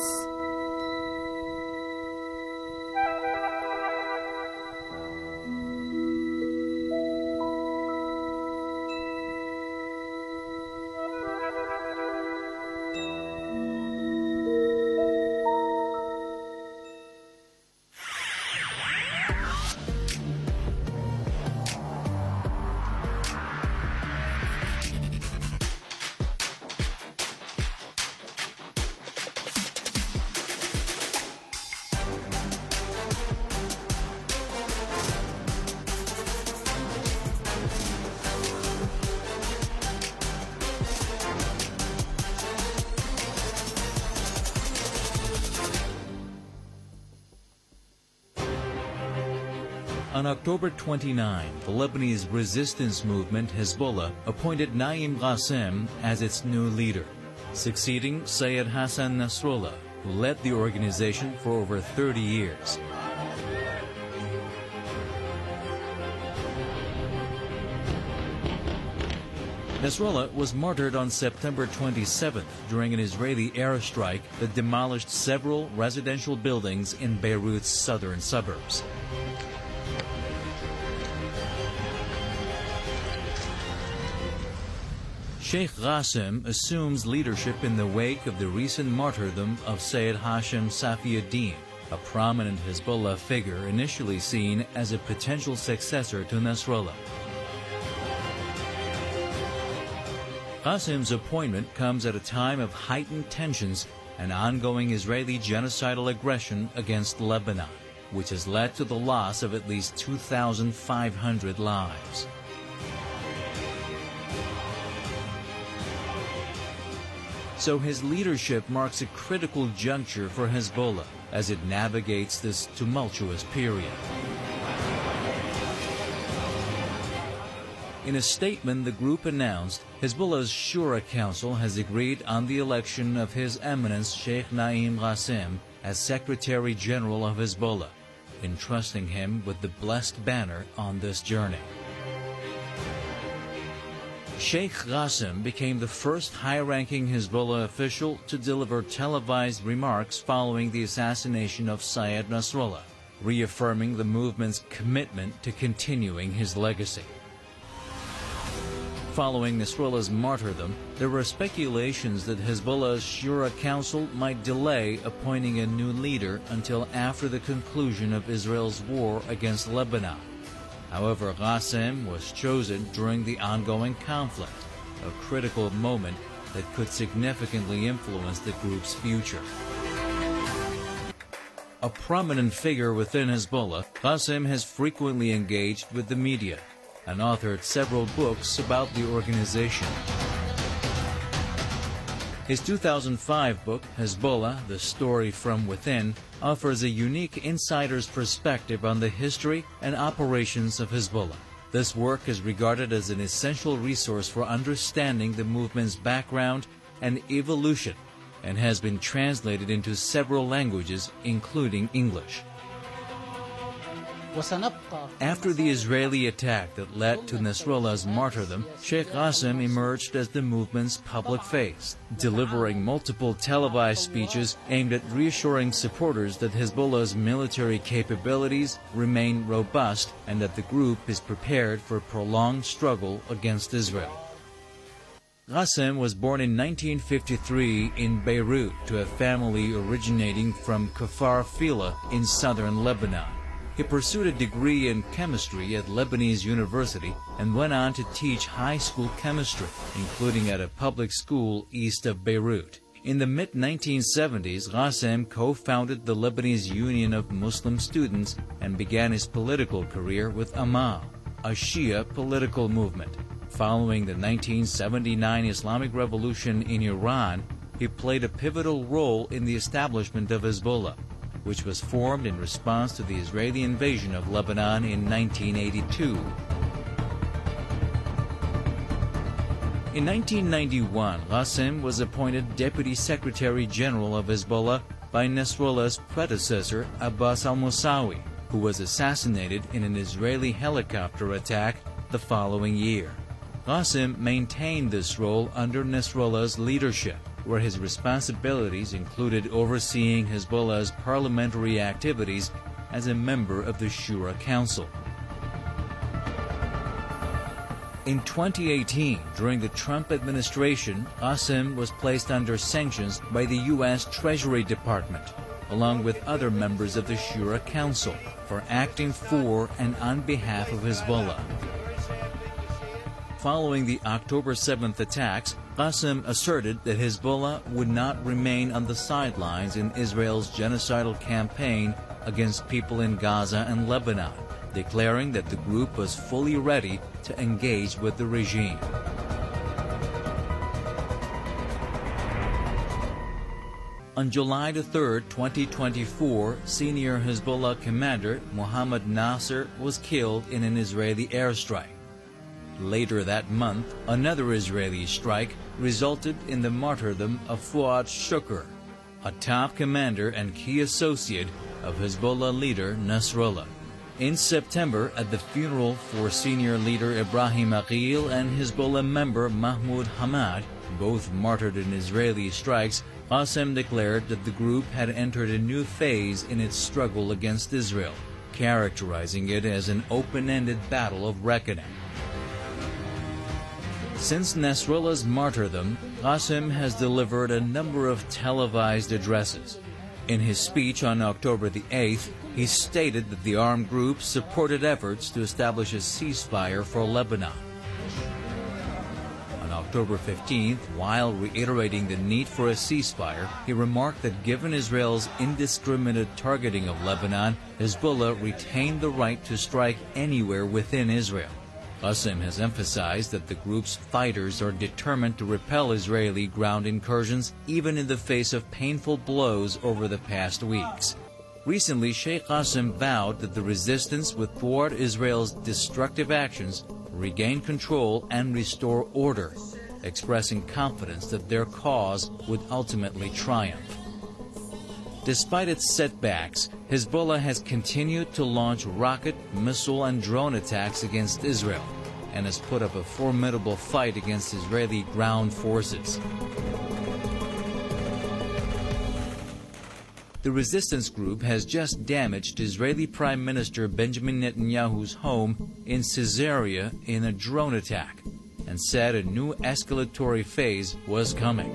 On October twenty-ninth, the Lebanese resistance movement Hezbollah appointed Naim Qassem as its new leader, succeeding Sayed Hassan Nasrallah, who led the organization for over thirty years. Nasrallah was martyred on September twenty-seventh during an Israeli airstrike that demolished several residential buildings in Beirut's southern suburbs. Sheikh Qassem assumes leadership in the wake of the recent martyrdom of Sayyid Hashim Safiuddin, a prominent Hezbollah figure initially seen as a potential successor to Nasrallah. Qassem's appointment comes at a time of heightened tensions and ongoing Israeli genocidal aggression against Lebanon, which has led to the loss of at least two thousand five hundred lives. So his leadership marks a critical juncture for Hezbollah as it navigates this tumultuous period. In a statement, the group announced Hezbollah's Shura Council has agreed on the election of His Eminence Sheikh Naim Qassem as Secretary General of Hezbollah, entrusting him with the blessed banner on this journey. Sheikh Qassem became the first high-ranking Hezbollah official to deliver televised remarks following the assassination of Sayed Nasrallah, reaffirming the movement's commitment to continuing his legacy. Following Nasrallah's martyrdom, there were speculations that Hezbollah's Shura Council might delay appointing a new leader until after the conclusion of Israel's war against Lebanon. However, Qassem was chosen during the ongoing conflict, a critical moment that could significantly influence the group's future. A prominent figure within Hezbollah, Qassem has frequently engaged with the media and authored several books about the organization. His two thousand five book, Hezbollah, The Story from Within, offers a unique insider's perspective on the history and operations of Hezbollah. This work is regarded as an essential resource for understanding the movement's background and evolution, and has been translated into several languages, including English. After the Israeli attack that led to Nasrallah's martyrdom, Sheikh Qassem emerged as the movement's public face, delivering multiple televised speeches aimed at reassuring supporters that Hezbollah's military capabilities remain robust and that the group is prepared for a prolonged struggle against Israel. Qassem was born in nineteen fifty-three in Beirut to a family originating from Kfar Fila in southern Lebanon. He pursued a degree in chemistry at Lebanese University and went on to teach high school chemistry, including at a public school east of Beirut. In the mid nineteen seventies, Qassem co-founded the Lebanese Union of Muslim Students and began his political career with Amal, a Shia political movement. Following the nineteen seventy-nine Islamic Revolution in Iran, he played a pivotal role in the establishment of Hezbollah, which was formed in response to the Israeli invasion of Lebanon in nineteen eighty-two. In nineteen ninety-one, Qassem was appointed Deputy Secretary General of Hezbollah by Nasrallah's predecessor, Abbas al-Musawi, who was assassinated in an Israeli helicopter attack the following year. Qassem maintained this role under Nasrallah's leadership, where his responsibilities included overseeing Hezbollah's parliamentary activities as a member of the Shura Council. In twenty eighteen, during the Trump administration, Qasem was placed under sanctions by the U S Treasury Department, along with other members of the Shura Council, for acting for and on behalf of Hezbollah. Following the October seventh attacks, Qasem asserted that Hezbollah would not remain on the sidelines in Israel's genocidal campaign against people in Gaza and Lebanon, declaring that the group was fully ready to engage with the regime. On July the third, twenty twenty-four, senior Hezbollah commander Mohammad Nasser was killed in an Israeli airstrike. Later that month, another Israeli strike resulted in the martyrdom of Fuad Shukr, a top commander and key associate of Hezbollah leader Nasrallah. In September, at the funeral for senior leader Ibrahim Aqil and Hezbollah member Mahmoud Hamad, both martyred in Israeli strikes, Qasem declared that the group had entered a new phase in its struggle against Israel, characterizing it as an open-ended battle of reckoning. Since Nasrallah's martyrdom, Qasem has delivered a number of televised addresses. In his speech on October the eighth, he stated that the armed group supported efforts to establish a ceasefire for Lebanon. On October fifteenth, while reiterating the need for a ceasefire, he remarked that given Israel's indiscriminate targeting of Lebanon, Hezbollah retained the right to strike anywhere within Israel. Qasem has emphasized that the group's fighters are determined to repel Israeli ground incursions even in the face of painful blows over the past weeks. Recently, Sheikh Qasem vowed that the resistance would thwart Israel's destructive actions, regain control, and restore order, expressing confidence that their cause would ultimately triumph. Despite its setbacks, Hezbollah has continued to launch rocket, missile, and drone attacks against Israel and has put up a formidable fight against Israeli ground forces. The resistance group has just damaged Israeli Prime Minister Benjamin Netanyahu's home in Caesarea in a drone attack and said a new escalatory phase was coming.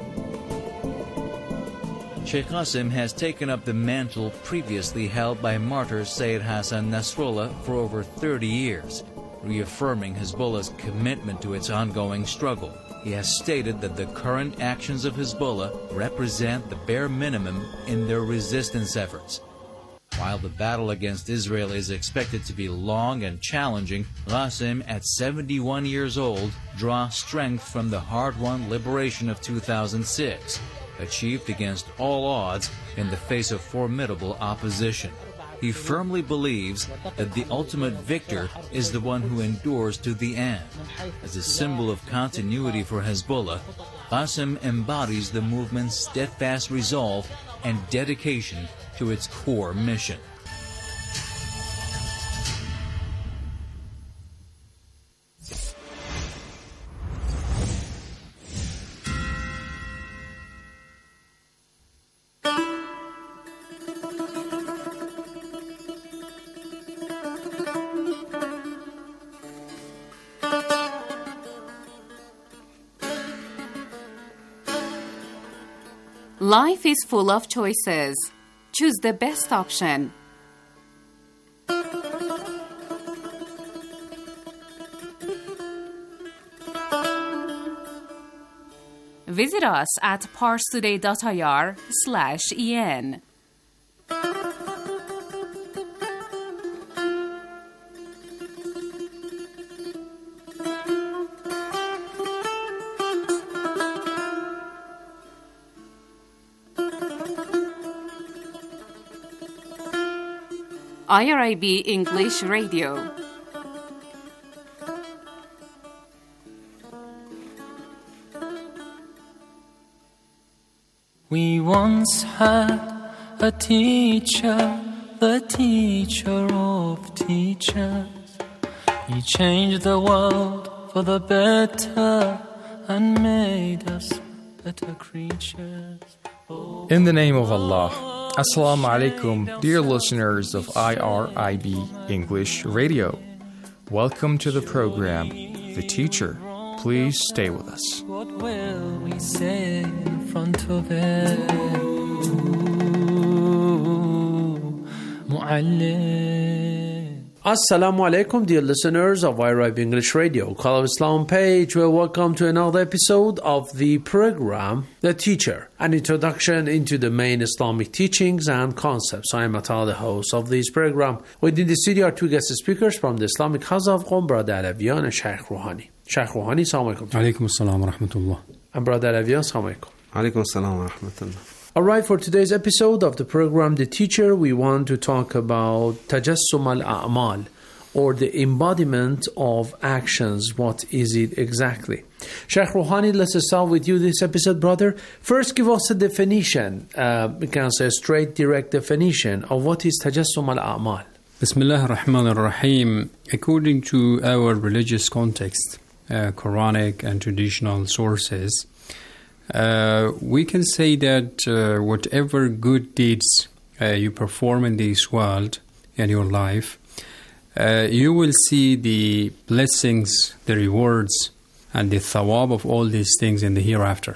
Sheikh Qasem has taken up the mantle previously held by martyr Sayyid Hassan Nasrallah for over thirty years, reaffirming Hezbollah's commitment to its ongoing struggle. He has stated that the current actions of Hezbollah represent the bare minimum in their resistance efforts. While the battle against Israel is expected to be long and challenging, Qasem, at seventy-one years old, draws strength from the hard-won liberation of two thousand six, achieved against all odds in the face of formidable opposition. He firmly believes that the ultimate victor is the one who endures to the end. As a symbol of continuity for Hezbollah, Qasem embodies the movement's steadfast resolve and dedication to its core mission. Life is full of choices. Choose the best option. Visit us at parstoday.ir slash en. I R I B English Radio. We once had a teacher, the teacher of teachers. He changed the world for the better and made us better creatures. Oh, in the name of Allah. Assalamu alaikum, dear listeners of I R I B English Radio. Welcome to the program, The Teacher. Please stay with us. what will we say in front of it? Mu'allim. Assalamu alaikum, dear listeners of I R I B English Radio, Call of Islam page. Well, welcome to another episode of the program, The Teacher, an introduction into the main Islamic teachings and concepts. I am Atal, the host of this program. Within the studio are two guest speakers from the Islamic House of Qom, Brother Alavian and Sheikh Rouhani. Sheikh Rouhani, assalamu alaikum. Alaikum assalam wa rahmatullah. And Brother Alavian, assalamu alaikum. Alaikum assalam wa rahmatullah. All right, for today's episode of the program, The Teacher, we want to talk about tajassum al-a'mal, or the embodiment of actions. What is it exactly? Sheikh Rouhani, let's start with you this episode, brother. First, give us a definition, uh, we can say a straight, direct definition of what is tajassum al-a'mal. Bismillah ar-Rahman ar-Rahim. According to our religious context, uh, Quranic and traditional sources, Uh, we can say that uh, whatever good deeds uh, you perform in this world, in your life, uh, you will see the blessings, the rewards, and the thawab of all these things in the hereafter.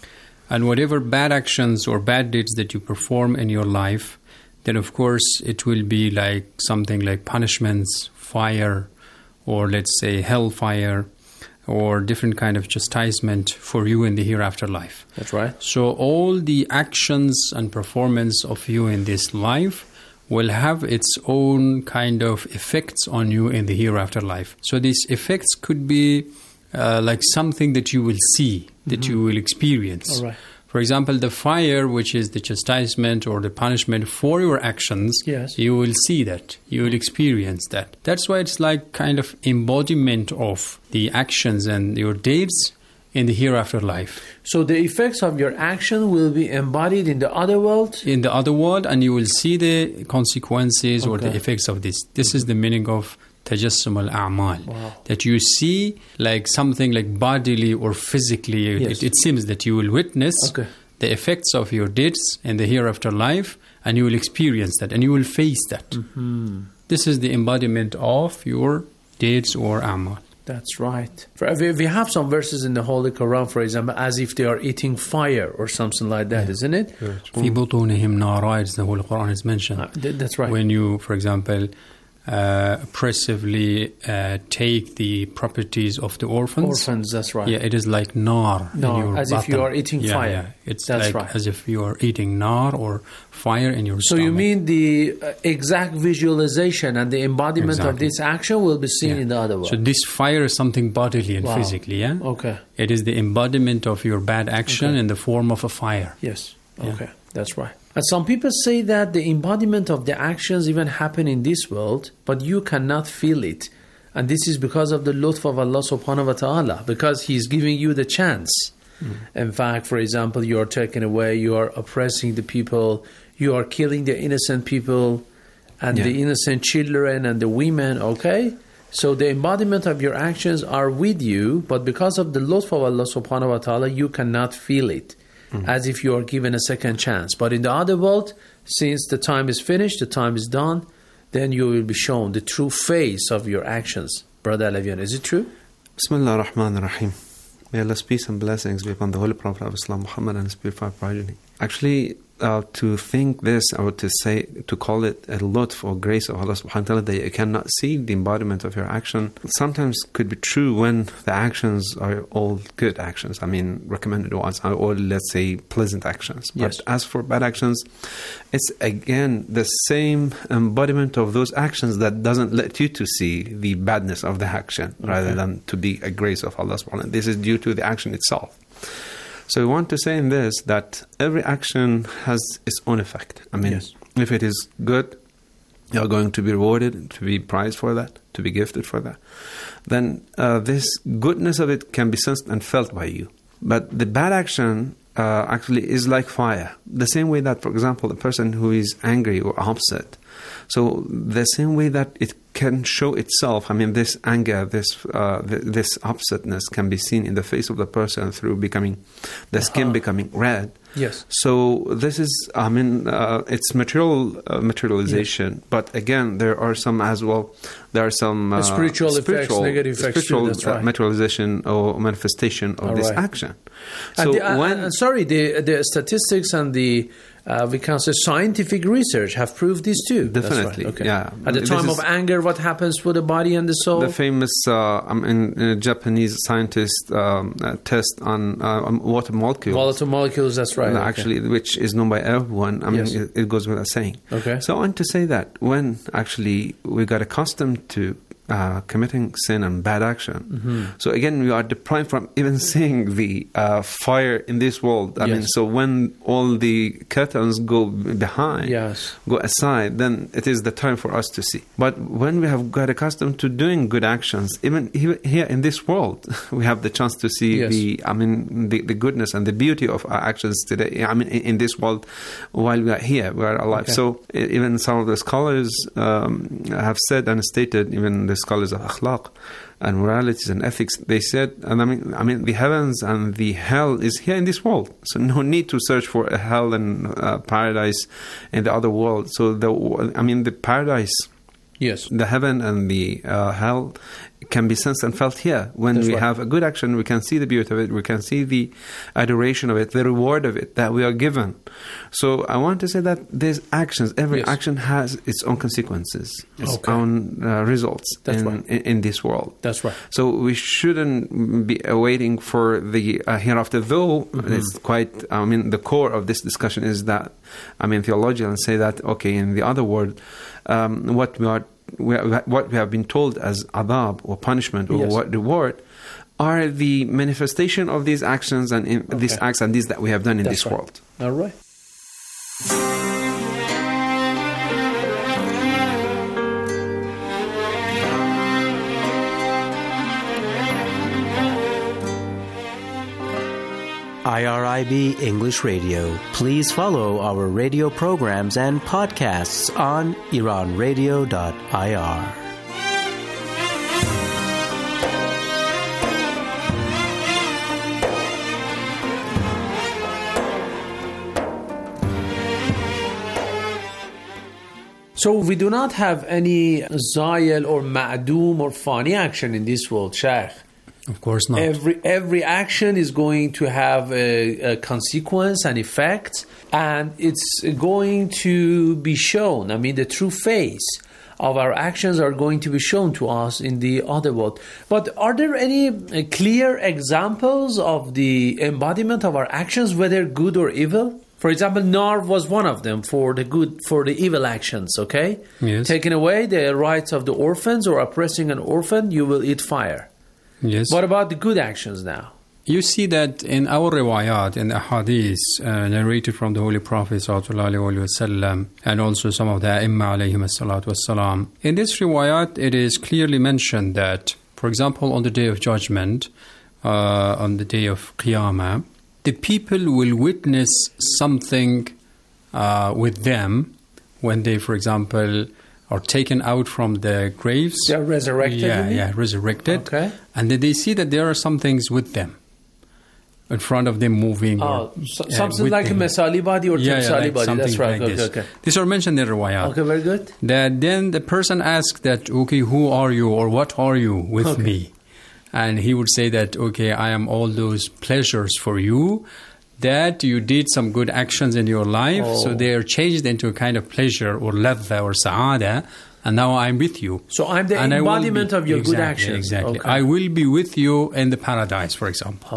And whatever bad actions or bad deeds that you perform in your life, then of course it will be like something like punishments, fire, or let's say hellfire, or different kind of chastisement for you in the hereafter life. That's right. So all the actions and performance of you in this life will have its own kind of effects on you in the hereafter life. So these effects could be uh, like something that you will see, that mm-hmm. you will experience. All right. For example, the fire, which is the chastisement or the punishment for your actions, yes. you will see that. You will experience that. That's why it's like kind of embodiment of the actions and your deeds in the hereafter life. So the effects of your action will be embodied in the other world? In the other world, and you will see the consequences okay. or the effects of this. This mm-hmm. is the meaning of tajassum al-a'mal, wow. that you see like something like bodily or physically. Yes. It, it seems that you will witness okay. the effects of your deeds in the hereafter life, and you will experience that, and you will face that. Mm-hmm. This is the embodiment of your deeds or a'mal. That's right. We have some verses in the Holy Quran, for example, as if they are eating fire or something like that, yeah. isn't it? في بطونهم نار, the Holy Quran is mentioned. Uh, th- that's right. When you, for example, Uh, oppressively uh, take the properties of the orphans. Orphans, that's right. Yeah, it is like nar. No, as button. if you are eating yeah, fire. Yeah. It's that's like right. as if you are eating nar or fire in your so stomach. So you mean the uh, exact visualization and the embodiment exactly. of this action will be seen yeah. in the other world. So this fire is something bodily and wow. physically, yeah? Okay. It is the embodiment of your bad action okay. in the form of a fire. Yes. Okay. Yeah. That's right. And some people say that the embodiment of the actions even happen in this world, but you cannot feel it. And this is because of the lutf of Allah subhanahu wa ta'ala, because He is giving you the chance. Mm. In fact, for example, you are taken away, you are oppressing the people, you are killing the innocent people and yeah. the innocent children and the women, okay? So the embodiment of your actions are with you, but because of the lutf of Allah subhanahu wa ta'ala, you cannot feel it. Mm-hmm. As if you are given a second chance. But in the other world, since the time is finished, the time is done, then you will be shown the true face of your actions. Brother Alavian, is it true? Bismillah ar-Rahman ar-Rahim. May Allah's peace and blessings be upon the Holy Prophet of Islam, Muhammad, and his purified progeny. Actually, uh, to think this, or to say, to call it a lutf or grace of Allah subhanahu wa ta'ala, that you cannot see the embodiment of your action, sometimes could be true when the actions are all good actions. I mean, recommended ones, are all, let's say, pleasant actions. But yes. as for bad actions, it's again the same embodiment of those actions that doesn't let you to see the badness of the action, okay. rather than to be a grace of Allah subhanahu wa ta'ala. This is due to the action itself. So we want to say in this that every action has its own effect. I mean, yes. if it is good, you're going to be rewarded, to be prized for that, to be gifted for that. Then uh, this goodness of it can be sensed and felt by you. But the bad action uh, actually is like fire. The same way that, for example, a person who is angry or upset. So the same way that it can show itself. I mean, this anger, this uh, th- this upsetness can be seen in the face of the person through becoming, the skin uh-huh. becoming red. Yes. So this is, I mean, uh, it's material uh, materialization. Yes. But again, there are some as well. There are some uh, spiritual, spiritual effects, negative effects, spiritual too, that's right. materialization or manifestation of All this right. action. And So the, uh, when uh, sorry, the the statistics and the uh, we can say scientific research have proved this too. Definitely, That's right. Okay. yeah. At the This time is of anger, what happens with the body and the soul? the famous uh, I mean, uh, Japanese scientist um, uh, test on uh, water molecules. Volatile molecules. That's right. Uh, okay. Actually, which is known by everyone. I mean, Yes. it, it goes without saying. Okay. So I want to say that when actually we got accustomed to uh, committing sin and bad action, Mhm. so again we are deprived from even seeing the uh, fire in this world. I Yes. mean, so when all the curtains go behind, Yes. go aside, then it is the time for us to see. But when we have got accustomed to doing good actions, even he- here in this world, we have the chance to see Yes. the, I mean, the, the goodness and the beauty of our actions today. I mean, in, in this world, while we are here, we are alive. Okay. So e- even some of the scholars um, have said and stated, even the scholars of akhlaq and moralities and ethics, they said, and I mean, I mean, the heavens and the hell is here in this world. So no need to search for a hell and uh, paradise in the other world. So the, I mean, the paradise, yes, the heaven and the uh, hell can be sensed and felt here. When That's we right. have a good action, we can see the beauty of it, we can see the adoration of it, the reward of it that we are given. So I want to say that these actions, every Yes. action has its own consequences, its Okay. own uh, results That's in, right. in, in this world. That's right. So we shouldn't be waiting for the uh, hereafter, though Mhm. it's quite, I mean, the core of this discussion is that, I mean, theologians say that, okay, in the other world, um, what we are we, what we have been told as adab or punishment or Yes. what reward are the manifestation of these actions and in, these Okay. acts and these that we have done in That's this right. world. All right. I R I B English Radio. Please follow our radio programs and podcasts on iran radio dot I R. So we do not have any zayil or ma'doom or fani action in this world, Shaykh. Of course not. Every every action is going to have a, a consequence, an effect, and it's going to be shown. I mean, the true face of our actions are going to be shown to us in the other world. But are there any uh, clear examples of the embodiment of our actions, whether good or evil? For example, Nar was one of them for the good, for the evil actions, okay? Yes. Taking away the rights of the orphans or oppressing an orphan, you will eat fire. Yes. What about the good actions now? You see that in our riwayat, in the hadith uh, narrated from the Holy Prophet sallallahu alaihi wasallam, and also some of the Aimma alayhim as-salatu was-salam. In this riwayat, it is clearly mentioned that, for example, on the Day of Judgment, uh, on the Day of Qiyamah, the people will witness something uh, with them when they, for example, are taken out from the graves. They're resurrected, Yeah, you mean? yeah, resurrected. Okay. And then they see that there are some things with them, in front of them moving. Oh, or, so, uh, something with like them. a Masali body or yeah, yeah, Timsali like body. That's something right. like okay, this. okay. These are mentioned in the riwayat. Okay, very good. That then the person asks that, okay, who are you or what are you with Okay. me? And he would say that, okay, I am all those pleasures for you, that you did some good actions in your life, Oh. so they are changed into a kind of pleasure or ladha or sa'ada, and now I'm with you. So I'm the And I will embodiment be- of your good exactly, actions. Exactly. Okay. I will be with you in the paradise, for example.